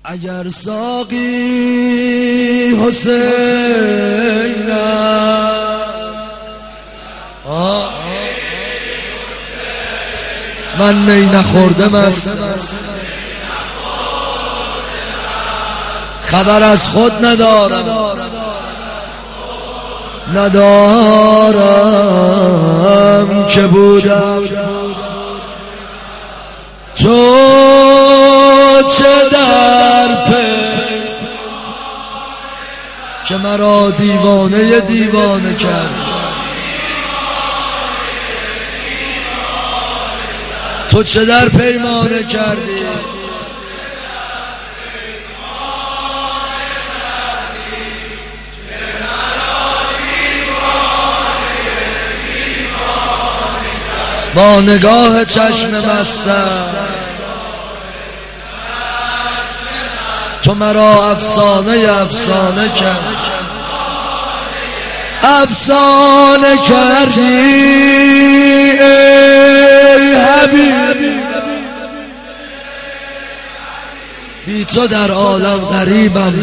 اگر ساقی حسین است من می نخوردم است، خبر از خود ندارم که بودم تو چه در پی که مرا دیوانه کرد، تو چه در پیمانه کردی با نگاه چشم مستم تو مرا افسانه کرد، افسانه کردی ای حبیبی، بی تو در عالم غریبم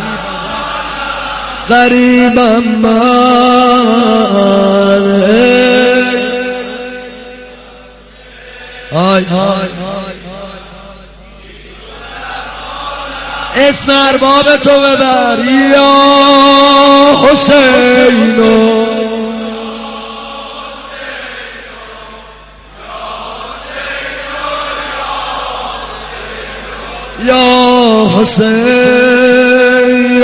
من. اسم ارباب تو ببر یا حسینو، یا حسین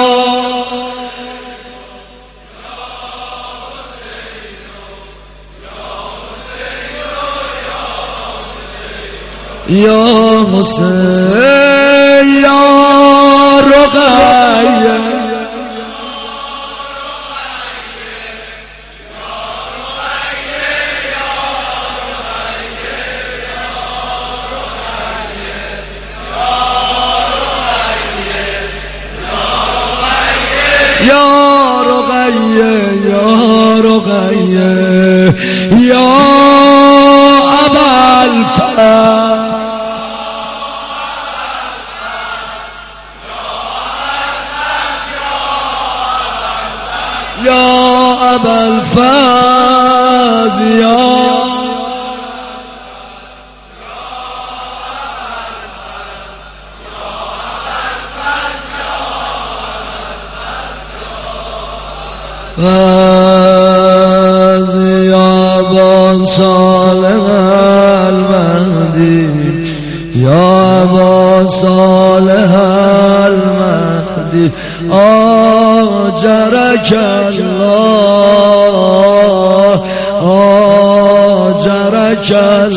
یا حسین یا رقیه یا ابوالفضل یا ابوالفضل یا ابا صالح المهدی، یا ابا صالح المهدی آجرک الله، آجرک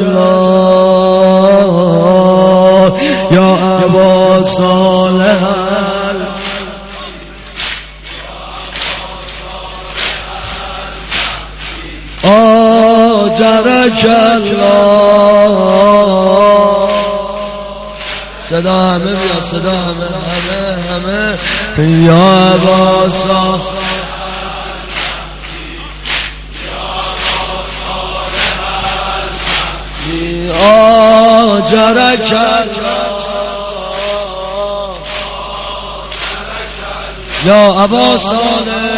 الله یا ابا صالح آجرک الله. صدا همه بیا، صدا همه یا ابا صالح آجرک الله یا ابا صالح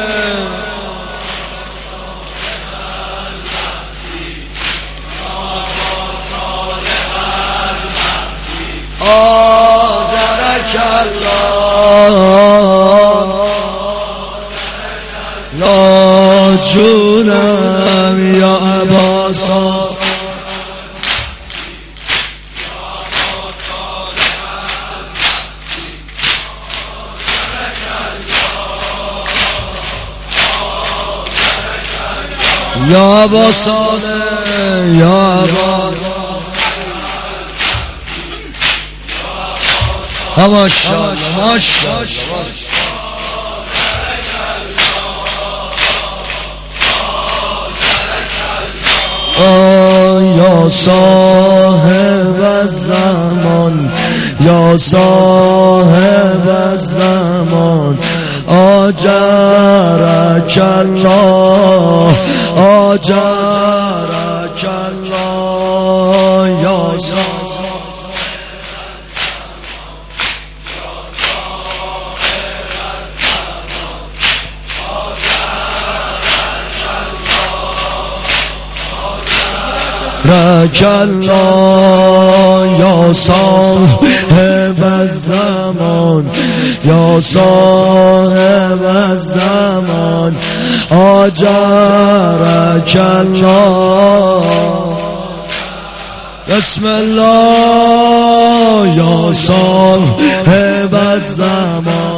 آجرک الله. یا جونم یا ابا صالح یا ابا صالح یا ابا ماشاءالله ماشاءالله یا صاحب الزمان، یا صاحب الزمان آجرک الله، آجرک الله یا صاحب الله یا صاحب الزمان یا صاحب الزمان آجرک الله بسم الله یا صاحب الزمان